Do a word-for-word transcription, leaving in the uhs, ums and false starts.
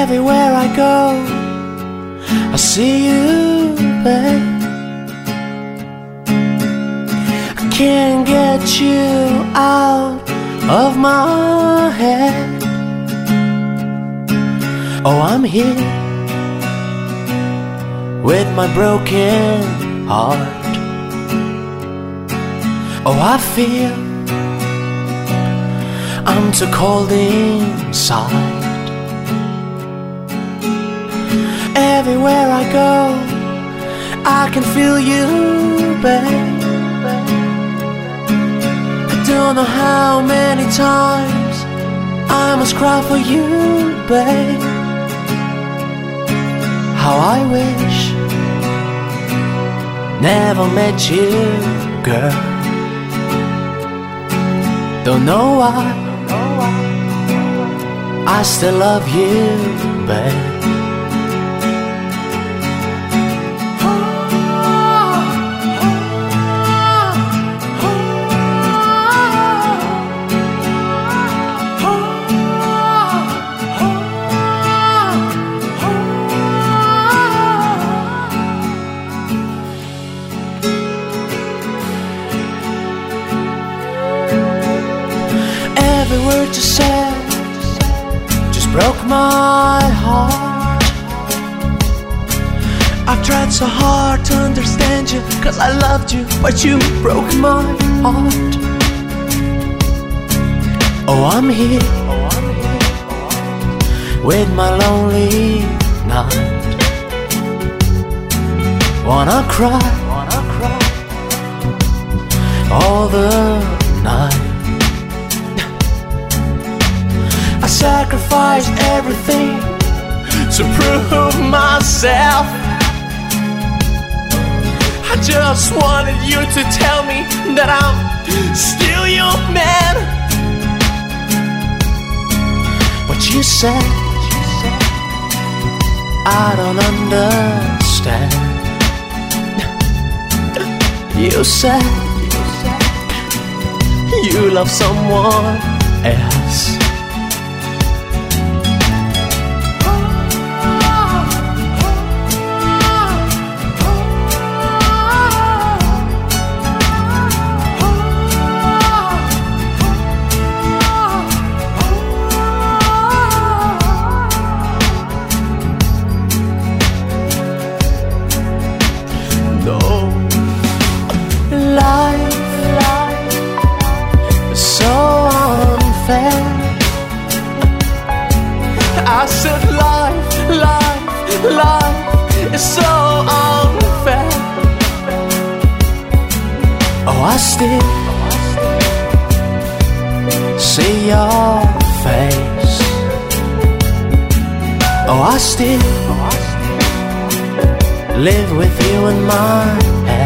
Everywhere I go, I see you, babe. I can't get you out of my head. Oh, I'm here with my broken heart. Oh, I feel I'm too cold inside. Everywhere I go, I can feel you, babe. I don't know how many times I must cry for you, babe. How I wish never met you, girl. Don't know why I still love you, babe. Every word you said just broke my heart. I've tried so hard to understand you, cause I loved you, but you broke my heart. Oh, I'm here with my lonely night. Wanna cry all the night. I sacrificed everything to prove myself. I just wanted you to tell me that I'm still your man. But you said, I don't understand. You said, you love someone else. I said life, life, life is so unfair. Oh, I still see your face. Oh, I still live with you in my head.